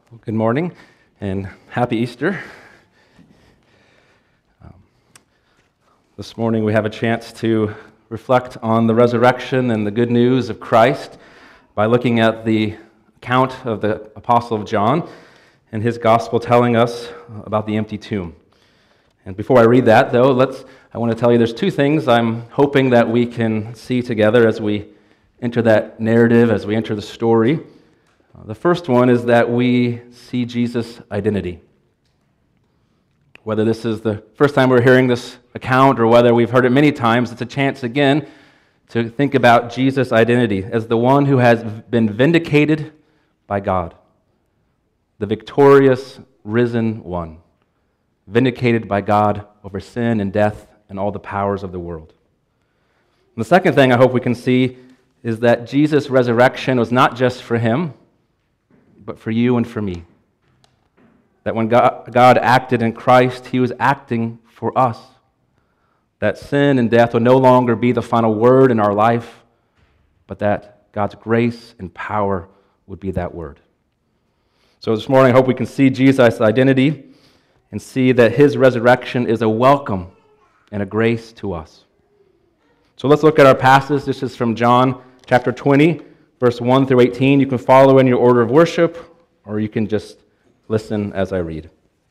Well, good morning and happy Easter. This morning we have a chance to reflect on the resurrection and the good news of Christ by looking at the account of the Apostle John and his gospel telling us about the empty tomb. And before I read that, though, I want to tell you there's two things I'm hoping that we can see together as we enter that narrative, as we enter the story. The first one is that we see Jesus' identity. Whether this is the first time we're hearing this account or whether we've heard it many times, it's a chance again to think about Jesus' identity as the one who has been vindicated by God, the victorious, risen one, vindicated by God over sin and death and all the powers of the world. And the second thing I hope we can see is that Jesus' resurrection was not just for him, but for you and for me. That when God acted in Christ, he was acting for us. That sin and death would no longer be the final word in our life, but that God's grace and power would be that word. So this morning, I hope we can see Jesus' identity and see that his resurrection is a welcome and a grace to us. So let's look at our passage. This is from John chapter 20, verse 1 through 18. You can follow in your order of worship, or you can just listen as I read.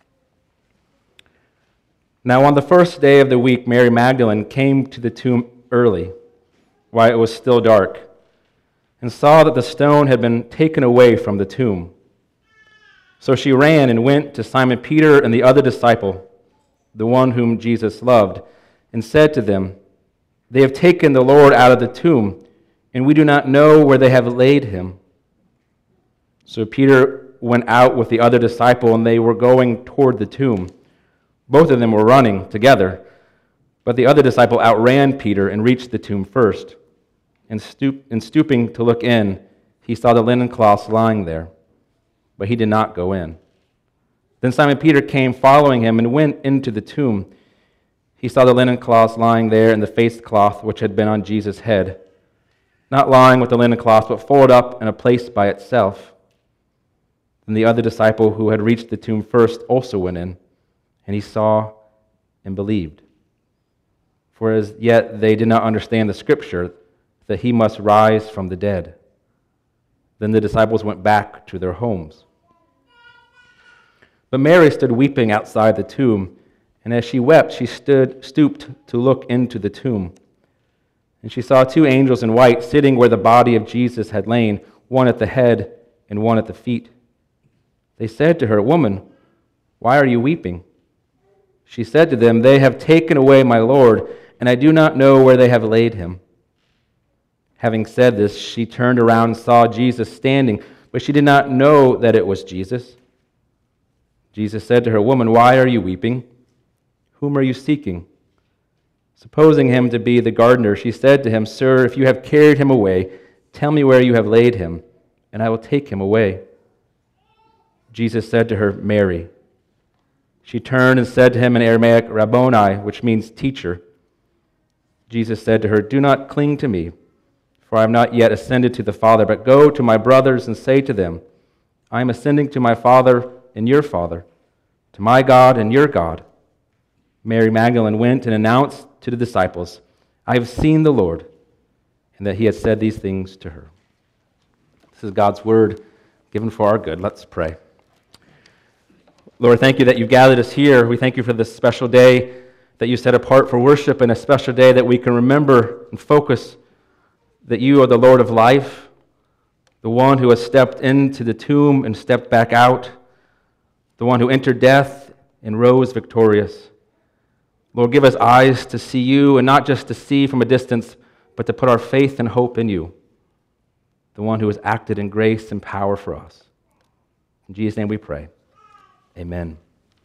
Now on the first day of the week, Mary Magdalene came to the tomb early, while it was still dark, and saw that the stone had been taken away from the tomb. So she ran and went to Simon Peter and the other disciple, the one whom Jesus loved, and said to them, "They have taken the Lord out of the tomb, and we do not know where they have laid him." So Peter went out with the other disciple, and they were going toward the tomb. Both of them were running together, but the other disciple outran Peter and reached the tomb first. And stooping to look in, he saw the linen cloths lying there, but he did not go in. Then Simon Peter came following him and went into the tomb. He saw the linen cloths lying there and the face cloth which had been on Jesus' head, not lying with the linen cloth, but folded up in a place by itself. And the other disciple who had reached the tomb first also went in, and he saw and believed. For as yet they did not understand the scripture that he must rise from the dead. Then the disciples went back to their homes. But Mary stood weeping outside the tomb, and as she wept, she stooped to look into the tomb. And she saw two angels in white sitting where the body of Jesus had lain, one at the head and one at the feet. They said to her, "Woman, why are you weeping?" She said to them, "They have taken away my Lord, and I do not know where they have laid him." Having said this, she turned around and saw Jesus standing, but she did not know that it was Jesus. Jesus said to her, "Woman, why are you weeping? Whom are you seeking?" Supposing him to be the gardener, she said to him, "Sir, if you have carried him away, tell me where you have laid him, and I will take him away." Jesus said to her, "Mary." She turned and said to him in Aramaic, "Rabboni," which means teacher. Jesus said to her, "Do not cling to me, for I have not yet ascended to the Father, but go to my brothers and say to them, I am ascending to my Father and your Father, to my God and your God." Mary Magdalene went and announced to the disciples, "I have seen the Lord," and that he had said these things to her. This is God's word given for our good. Let's pray. Lord, thank you that you've gathered us here. We thank you for this special day that you set apart for worship, and a special day that we can remember and focus that you are the Lord of life, the one who has stepped into the tomb and stepped back out, the one who entered death and rose victorious. Lord, give us eyes to see you, and not just to see from a distance, but to put our faith and hope in you, the one who has acted in grace and power for us. In Jesus' name we pray. Amen.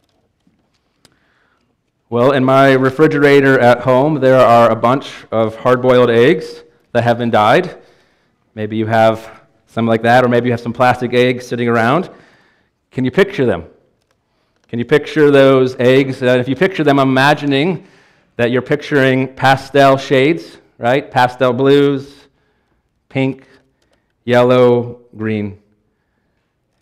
Well, in my refrigerator at home, there are a bunch of hard-boiled eggs that have been dyed. Maybe you have some like that, or maybe you have some plastic eggs sitting around. Can you picture them? Can you picture those eggs? If you picture them, I'm imagining that you're picturing pastel shades, right? Pastel blues, pink, yellow, green.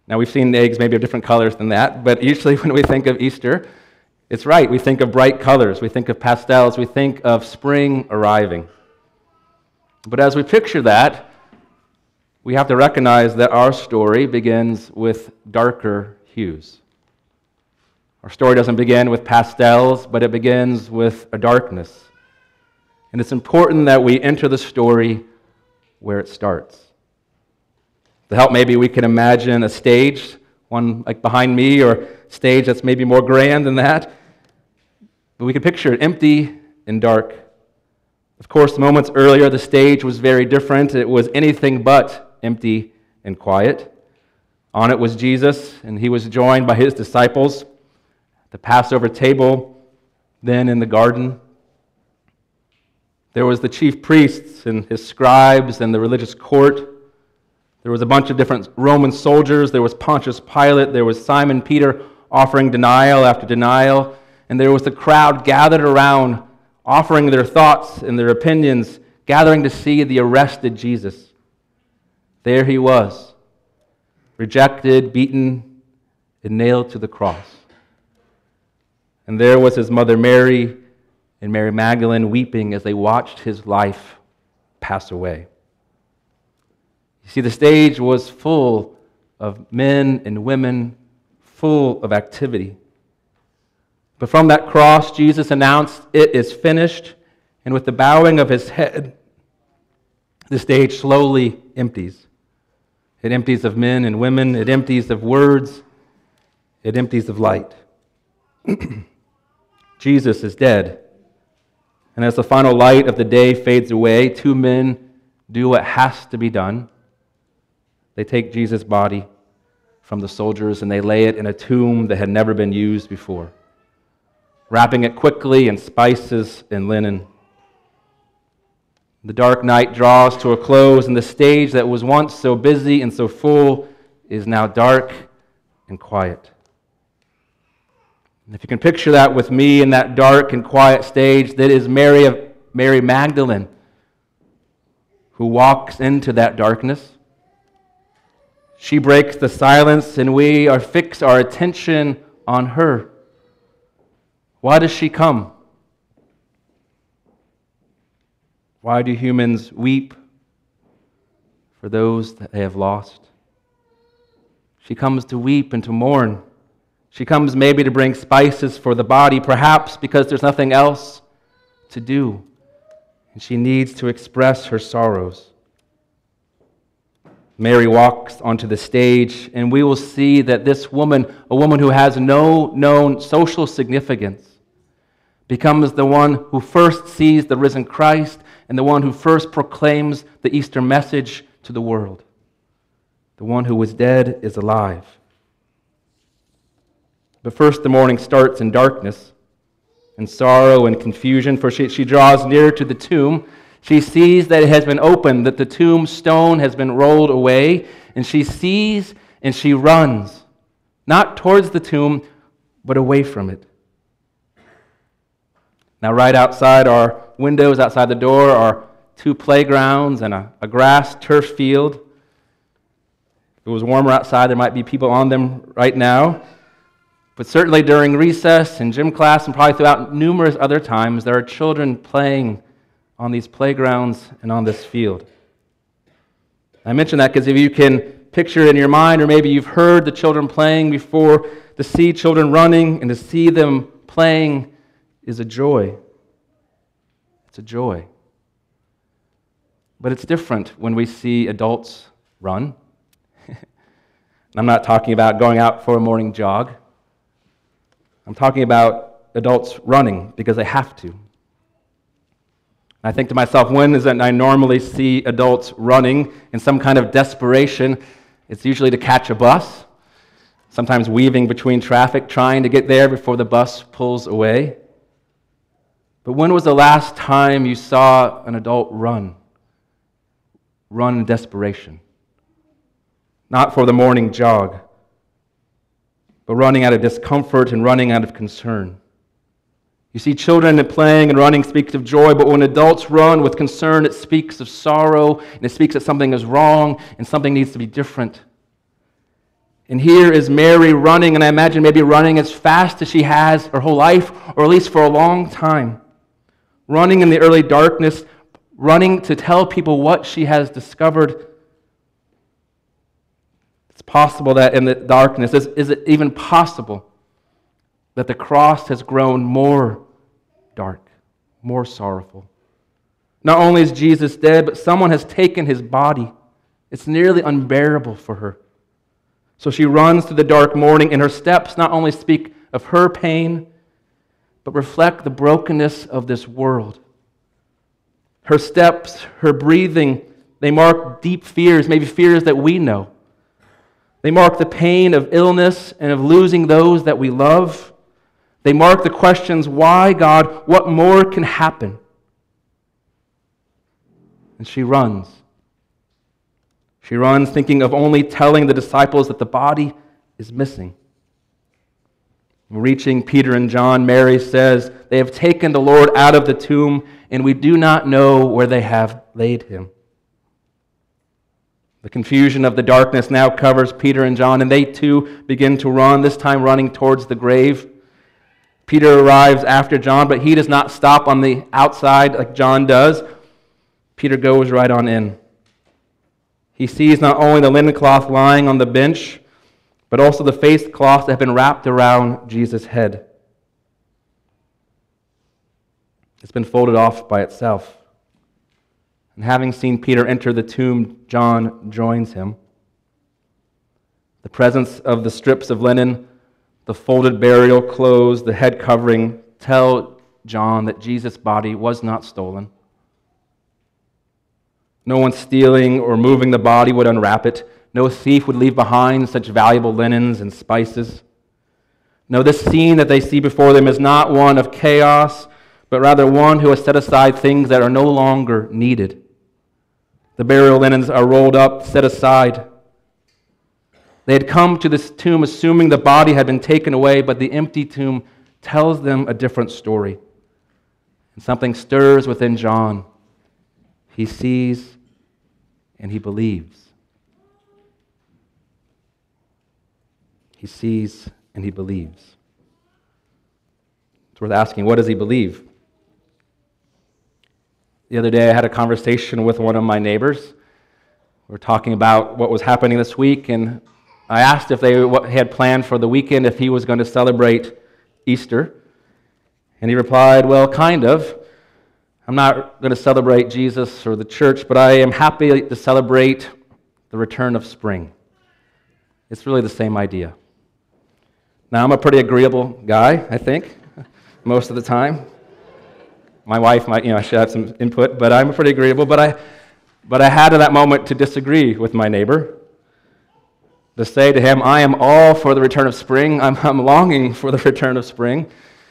Now, we've seen eggs maybe of different colors than that, but usually when we think of Easter, it's right. We think of bright colors. We think of pastels. We think of spring arriving. But as we picture that, we have to recognize that our story begins with darker hues. Our story doesn't begin with pastels, but it begins with a darkness. And it's important that we enter the story where it starts. To help, maybe we can imagine a stage, one like behind me, or a stage that's maybe more grand than that. But we can picture it empty and dark. Of course, moments earlier, the stage was very different. It was anything but empty and quiet. On it was Jesus, and he was joined by his disciples. The Passover table, then in the garden. There was the chief priests and his scribes and the religious court. There was a bunch of different Roman soldiers. There was Pontius Pilate. There was Simon Peter offering denial after denial. And there was the crowd gathered around, offering their thoughts and their opinions, gathering to see the arrested Jesus. There he was, rejected, beaten, and nailed to the cross. And there was his mother Mary and Mary Magdalene weeping as they watched his life pass away. You see, the stage was full of men and women, full of activity. But from that cross, Jesus announced, "It is finished," and with the bowing of his head, the stage slowly empties. It empties of men and women. It empties of words. It empties of light. Jesus is dead. And as the final light of the day fades away, two men do what has to be done. They take Jesus' body from the soldiers and they lay it in a tomb that had never been used before, wrapping it quickly in spices and linen. The dark night draws to a close, and the stage that was once so busy and so full is now dark and quiet. And if you can picture that with me in that dark and quiet stage, that is Mary Magdalene, who walks into that darkness. She breaks the silence, and we are fix our attention on her. Why does she come? Why do humans weep for those that they have lost? She comes to weep and to mourn. She comes maybe to bring spices for the body, perhaps because there's nothing else to do, and she needs to express her sorrows. Mary walks onto the stage, and we will see that this woman, a woman who has no known social significance, becomes the one who first sees the risen Christ and the one who first proclaims the Easter message to the world. The one who was dead is alive. But first, the morning starts in darkness and sorrow and confusion, for she draws near to the tomb. She sees that it has been opened, that the tomb stone has been rolled away, and she sees and she runs, not towards the tomb, but away from it. Now, right outside our windows, outside the door, are two playgrounds and a grass turf field. If it was warmer outside, there might be people on them right now. But certainly during recess and gym class, and probably throughout numerous other times, there are children playing on these playgrounds and on this field. I mention that because if you can picture it in your mind, or maybe you've heard the children playing before, to see children running and to see them playing is a joy. It's a joy. But it's different when we see adults run. I'm not talking about going out for a morning jog. I'm talking about adults running because they have to. I think to myself, when is it I normally see adults running in some kind of desperation? It's usually to catch a bus, sometimes weaving between traffic, trying to get there before the bus pulls away. But when was the last time you saw an adult run? Run in desperation. Not for the morning jog, but running out of discomfort and running out of concern. You see, children playing and running speaks of joy, but when adults run with concern, it speaks of sorrow, and it speaks that something is wrong and something needs to be different. And here is Mary running, and I imagine maybe running as fast as she has her whole life, or at least for a long time. Running in the early darkness, running to tell people what she has discovered. It's possible that in the darkness, is it even possible that the cross has grown more dark, more sorrowful? Not only is Jesus dead, but someone has taken his body. It's nearly unbearable for her. So she runs through the dark morning, and her steps not only speak of her pain, but reflect the brokenness of this world. Her steps, her breathing, they mark deep fears, maybe fears that we know. They mark the pain of illness and of losing those that we love. They mark the questions, why, God? What more can happen? And she runs. She runs thinking of only telling the disciples that the body is missing. Reaching Peter and John, Mary says, they have taken the Lord out of the tomb, and we do not know where they have laid him. The confusion of the darkness now covers Peter and John, and they too begin to run, this time running towards the grave. Peter arrives after John, but he does not stop on the outside like John does. Peter goes right on in. He sees not only the linen cloth lying on the bench, but also the face cloths that have been wrapped around Jesus' head. It's been folded off by itself. And having seen Peter enter the tomb, John joins him. The presence of the strips of linen, the folded burial clothes, the head covering tell John that Jesus' body was not stolen. No one stealing or moving the body would unwrap it. No thief would leave behind such valuable linens and spices. No, this scene that they see before them is not one of chaos, but rather one who has set aside things that are no longer needed. The burial linens are rolled up, set aside. They had come to this tomb assuming the body had been taken away, but the empty tomb tells them a different story. And something stirs within John. He sees and he believes. He sees and he believes. It's worth asking, what does he believe? The other day I had a conversation with one of my neighbors. We were talking about what was happening this week, and I asked if they had planned for the weekend, if he was going to celebrate Easter. And he replied, well, kind of. I'm not going to celebrate Jesus or the church, but I am happy to celebrate the return of spring. It's really the same idea. Now, I'm a pretty agreeable guy, I think, most of the time. My wife might, I should have some input, but I'm pretty agreeable. But I had that moment to disagree with my neighbor, to say to him, I am all for the return of spring. I'm longing for the return of spring.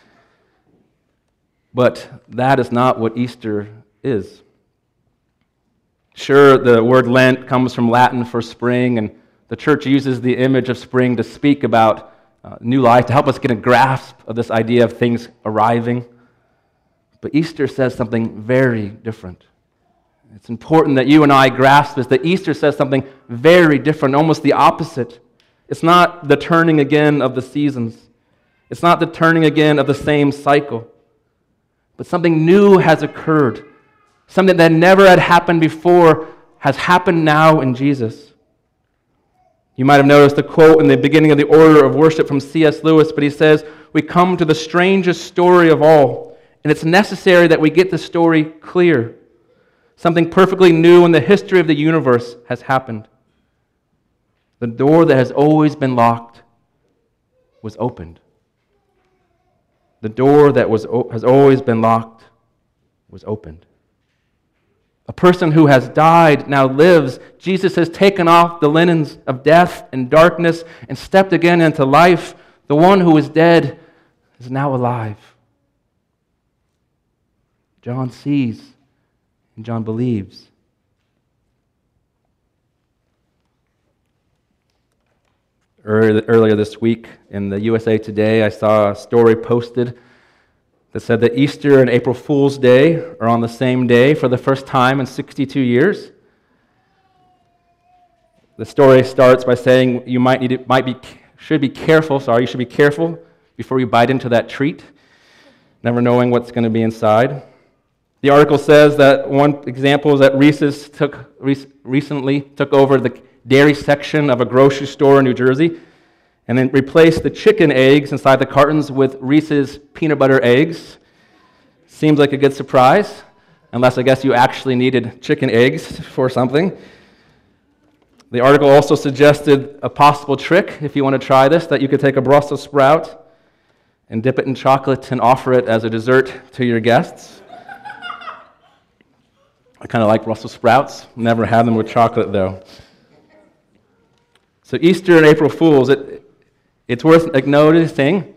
But that is not what Easter is. Sure, the word Lent comes from Latin for spring, and the church uses the image of spring to speak about new life, to help us get a grasp of this idea of things arriving. But Easter says something very different. It's important that you and I grasp this, that Easter says something very different, almost the opposite. It's not the turning again of the seasons. It's not the turning again of the same cycle. But something new has occurred. Something that never had happened before has happened now in Jesus. You might have noticed the quote in the beginning of the Order of Worship from C.S. Lewis, but he says, we come to the strangest story of all, and it's necessary that we get the story clear. Something perfectly new in the history of the universe has happened. The door that has always been locked was opened. The door that has always been locked was opened. A person who has died now lives. Jesus has taken off the linens of death and darkness and stepped again into life. The one who was dead is now alive. John sees and John believes. Earlier this week in the USA Today, I saw a story posted that said that Easter and April Fool's Day are on the same day for the first time in 62 years. The story starts by saying you should be careful before you bite into that treat, never knowing what's going to be inside. The article says that one example is that Reese's recently took over the dairy section of a grocery store in New Jersey and then replaced the chicken eggs inside the cartons with Reese's peanut butter eggs. Seems like a good surprise, unless I guess you actually needed chicken eggs for something. The article also suggested a possible trick, if you want to try this, that you could take a Brussels sprout and dip it in chocolate and offer it as a dessert to your guests. I kind of like Brussels sprouts. Never had them with chocolate, though. So Easter and April Fools, it's worth noticing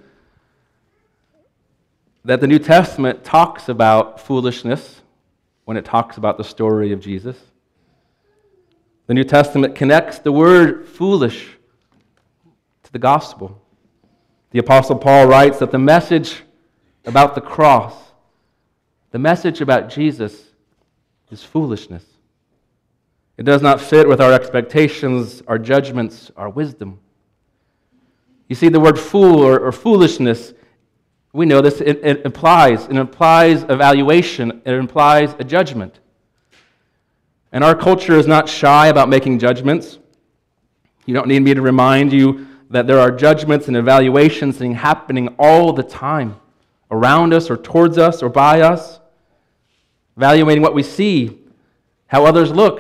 that the New Testament talks about foolishness when it talks about the story of Jesus. The New Testament connects the word foolish to the gospel. The Apostle Paul writes that the message about the cross, the message about Jesus, is foolishness. It does not fit with our expectations, our judgments, our wisdom. You see, the word fool or foolishness, we know this, it implies evaluation, it implies a judgment. And our culture is not shy about making judgments. You don't need me to remind you that there are judgments and evaluations happening all the time, around us or towards us or by us, evaluating what we see, how others look,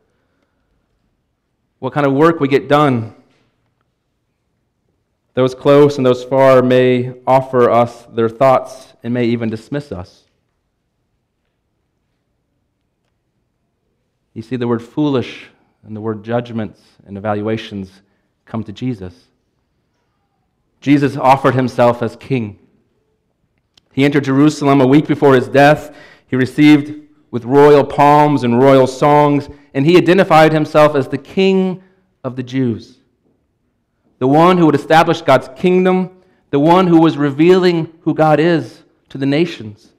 what kind of work we get done. Those close and those far may offer us their thoughts and may even dismiss us. You see, the word foolish and the word judgments and evaluations come to Jesus. Jesus offered himself as king. He entered Jerusalem a week before his death. He received with royal palms and royal songs, and he identified himself as the King of the Jews, the one who would establish God's kingdom, the one who was revealing who God is to the nations.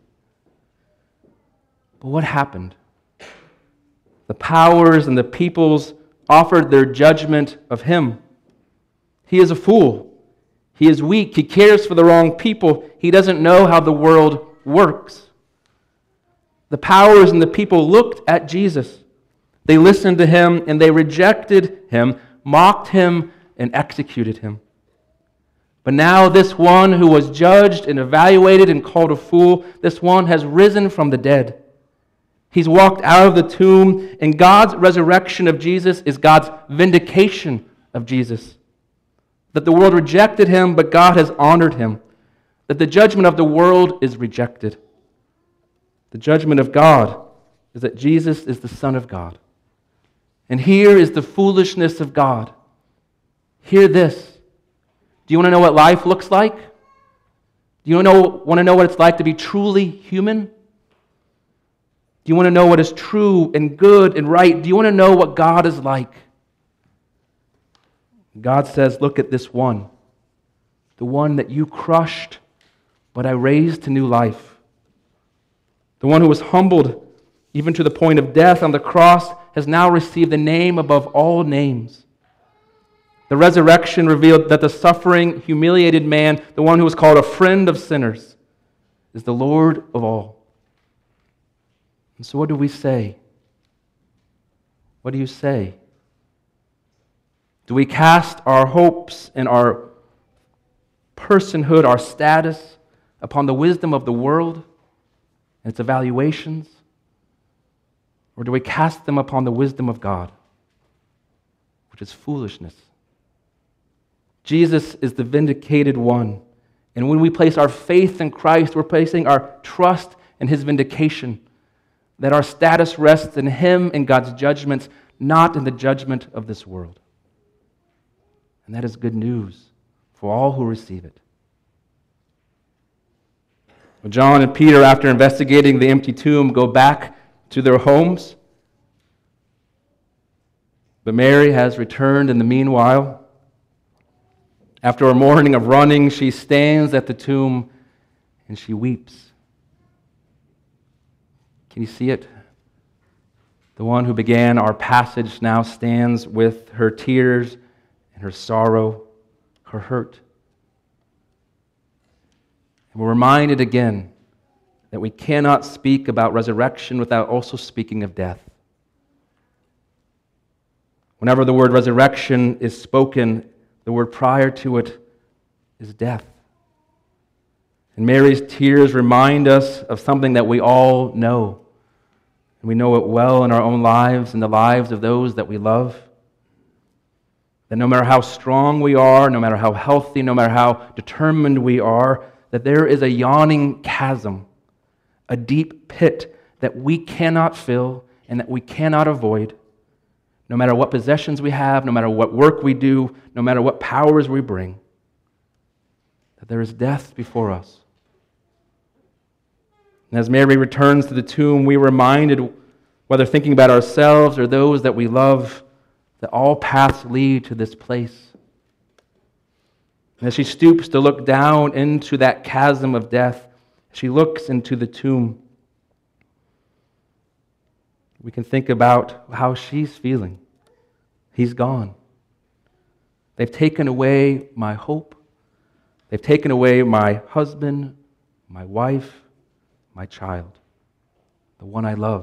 But what happened? The powers and the peoples offered their judgment of him. He is a fool. He is weak. He cares for the wrong people. He doesn't know how the world works. The powers and the people looked at Jesus. They listened to him and they rejected him, mocked him, and executed him. But now this one who was judged and evaluated and called a fool, this one has risen from the dead. He's walked out of the tomb, and God's resurrection of Jesus is God's vindication of Jesus. That the world rejected him, but God has honored him. That the judgment of the world is rejected. The judgment of God is that Jesus is the Son of God. And here is the foolishness of God. Hear this. Do you want to know what life looks like? Do you want to know what it's like to be truly human? Do you want to know what is true and good and right? Do you want to know what God is like? God says, look at this one, the one that you crushed, but I raised to new life. The one who was humbled even to the point of death on the cross has now received the name above all names. The resurrection revealed that the suffering, humiliated man, the one who was called a friend of sinners, is the Lord of all. And so what do we say? What do you say? Do we cast our hopes and our personhood, our status, upon the wisdom of the world and its evaluations? Or do we cast them upon the wisdom of God, which is foolishness? Jesus is the vindicated one. And when we place our faith in Christ, we're placing our trust in his vindication, that our status rests in him and God's judgments, not in the judgment of this world. And that is good news for all who receive it. John and Peter, after investigating the empty tomb, go back to their homes. But Mary has returned in the meanwhile. After a morning of running, she stands at the tomb and she weeps. Can you see it? The one who began our passage now stands with her tears and her sorrow, her hurt. And we're reminded again that we cannot speak about resurrection without also speaking of death. Whenever the word resurrection is spoken, the word prior to it is death. And Mary's tears remind us of something that we all know. And we know it well in our own lives and the lives of those that we love. That no matter how strong we are, no matter how healthy, no matter how determined we are, that there is a yawning chasm, a deep pit that we cannot fill and that we cannot avoid. No matter what possessions we have, no matter what work we do, no matter what powers we bring, that there is death before us. And as Mary returns to the tomb, we're reminded, whether thinking about ourselves or those that we love, that all paths lead to this place. And as she stoops to look down into that chasm of death, she looks into the tomb. We can think about how she's feeling. He's gone. They've taken away my hope. They've taken away my husband, my wife, my child, the one I love.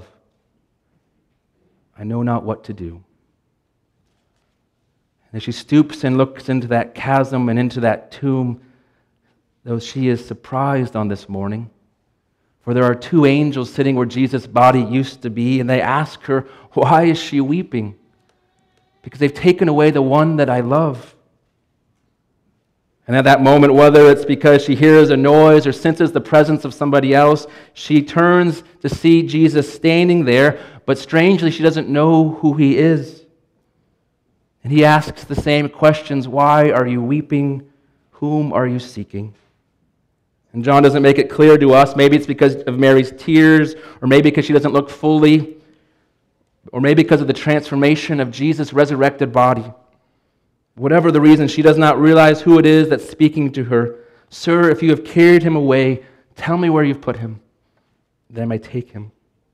I know not what to do. And as she stoops and looks into that chasm and into that tomb, though she is surprised on this morning, for there are two angels sitting where Jesus' body used to be, and they ask her, why is she weeping? Because they've taken away the one that I love. And at that moment, whether it's because she hears a noise or senses the presence of somebody else, she turns to see Jesus standing there, but strangely, she doesn't know who he is. And he asks the same questions, why are you weeping? Whom are you seeking? And John doesn't make it clear to us. Maybe it's because of Mary's tears, or maybe because she doesn't look fully, or maybe because of the transformation of Jesus' resurrected body. Whatever the reason, she does not realize who it is that's speaking to her. Sir, if you have carried him away, tell me where you've put him, that I may take him.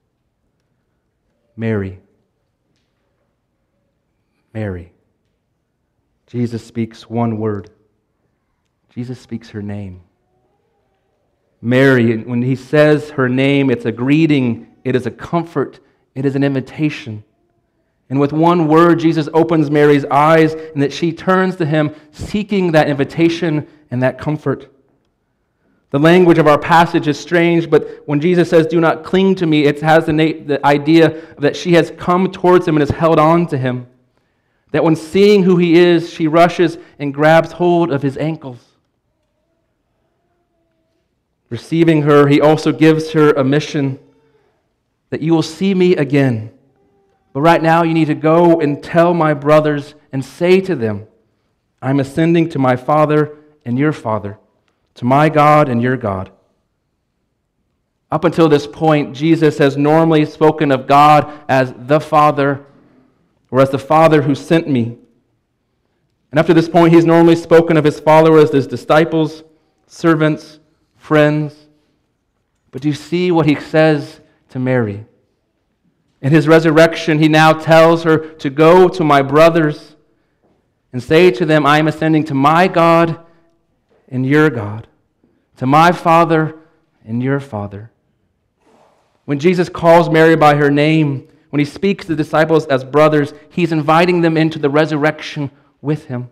Mary. Mary. Jesus speaks one word. Jesus speaks her name. Mary, when he says her name, it's a greeting, it is a comfort, it is an invitation. And with one word, Jesus opens Mary's eyes, and that she turns to him, seeking that invitation and that comfort. The language of our passage is strange, but when Jesus says, do not cling to me, it has the idea that she has come towards him and has held on to him. That when seeing who he is, she rushes and grabs hold of his ankles. Receiving her, he also gives her a mission that you will see me again. But right now you need to go and tell my brothers and say to them, I'm ascending to my Father and your Father, to my God and your God. Up until this point, Jesus has normally spoken of God as the Father, or as the Father who sent me. And up to this point, he's normally spoken of his followers as disciples, servants, friends. But do you see what he says to Mary? In his resurrection, he now tells her to go to my brothers and say to them, I am ascending to my God and your God, to my Father and your Father. When Jesus calls Mary by her name, when he speaks to the disciples as brothers, he's inviting them into the resurrection with him.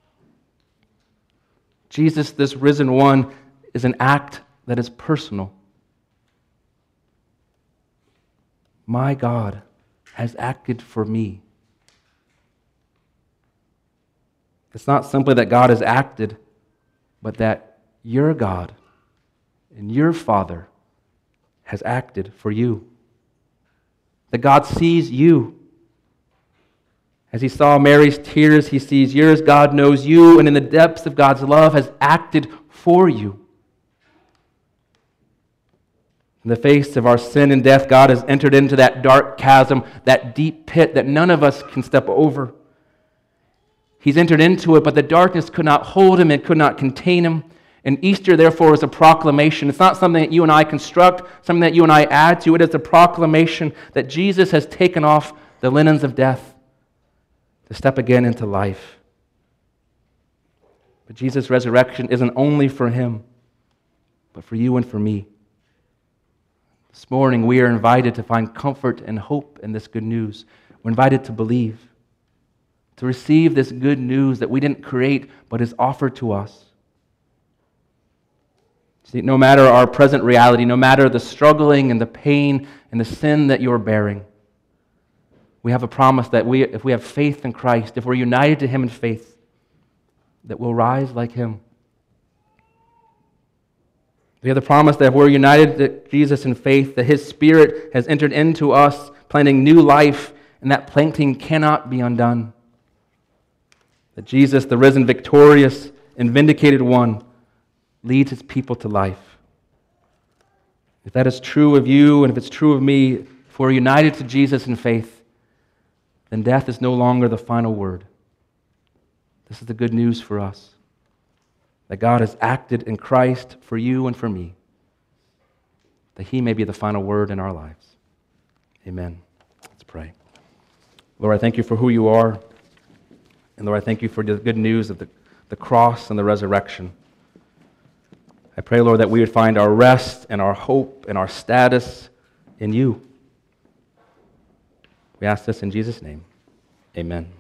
Jesus, this risen one, is an act that is personal. My God has acted for me. It's not simply that God has acted, but that your God and your Father has acted for you. That God sees you. As he saw Mary's tears, he sees yours. God knows you, and in the depths of God's love has acted for you. In the face of our sin and death, God has entered into that dark chasm, that deep pit that none of us can step over. He's entered into it, but the darkness could not hold him, it could not contain him. And Easter, therefore, is a proclamation. It's not something that you and I construct, something that you and I add to. It is a proclamation that Jesus has taken off the linens of death to step again into life. But Jesus' resurrection isn't only for him, but for you and for me. This morning, we are invited to find comfort and hope in this good news. We're invited to believe, to receive this good news that we didn't create, but is offered to us. See, no matter our present reality, no matter the struggling and the pain and the sin that you're bearing, we have a promise that if we have faith in Christ, if we're united to him in faith, that we'll rise like him. We have the promise that if we're united to Jesus in faith, that his Spirit has entered into us, planting new life, and that planting cannot be undone. That Jesus, the risen, victorious, and vindicated one, leads his people to life. If that is true of you, and if it's true of me, if we're united to Jesus in faith, then death is no longer the final word. This is the good news for us, that God has acted in Christ for you and for me, that he may be the final word in our lives. Amen. Let's pray. Lord, I thank you for who you are, and Lord, I thank you for the good news of the cross and the resurrection. I pray, Lord, that we would find our rest and our hope and our status in you. We ask this in Jesus' name. Amen.